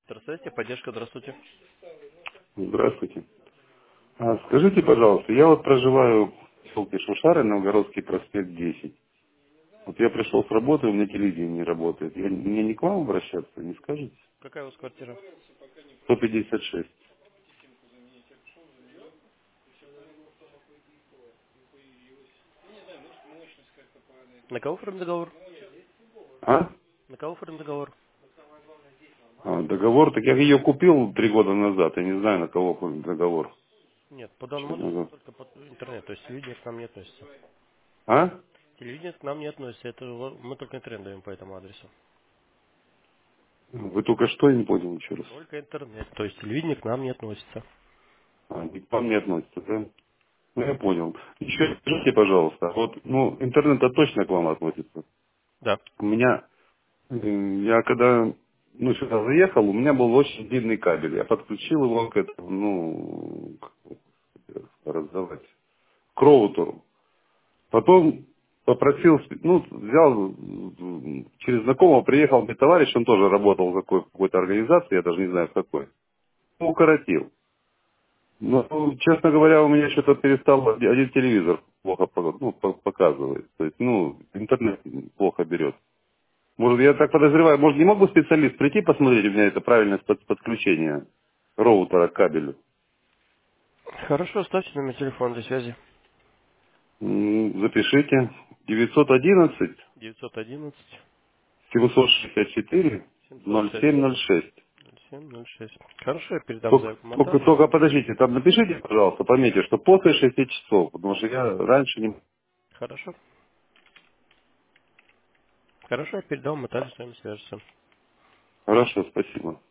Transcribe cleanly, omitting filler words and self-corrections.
Здравствуйте, поддержка, здравствуйте. Здравствуйте. Скажите, пожалуйста, я вот проживаю в поселке Шушары, Новгородский проспект 10. Вот я пришел с работы, у меня телевидение не работает. Мне не к вам обращаться, не скажете? Какая у вас квартира? 156. На кого оформим договор? А? На кого оформим договор? Договор, так я ее купил 3 года назад, я не знаю, на кого договор. Нет, по данному Чё адресу назад? только под интернет, то есть телевидение к нам не относится. А? Телевидение к нам не относится, это мы только интернет даем по этому адресу. Вы только что, я не понял еще раз. Только интернет, то есть телевидение к нам не относится. Не к вам не относится, да? Ну, я понял. Еще скажите, пожалуйста, вот, ну, интернет-то точно к вам относится. Да. У меня Я когда сюда заехал, у меня был очень длинный кабель. Я подключил его к этому, как раздавать, к роутеру. Потом попросил, взял, через знакомого приехал мне товарищ, он тоже работал в какой-то организации, я даже не знаю в какой. Укоротил. Но, честно говоря, у меня что-то перестал, один телевизор плохо показывает. То есть, интернет плохо берет. Может, я так подозреваю, может, не мог бы специалист прийти посмотреть у меня это правильное подключение роутера к кабелю? Хорошо, ставьте номер телефона для связи. Запишите. 911 911 764 706 0706. 0706. Хорошо, я передам Только, заявку только, монтажу. только подождите, там напишите, пожалуйста, пометьте, что после 6 часов, потому что я раньше не... Хорошо. Хорошо, я передам, монтажу с вами свяжется. Хорошо, спасибо.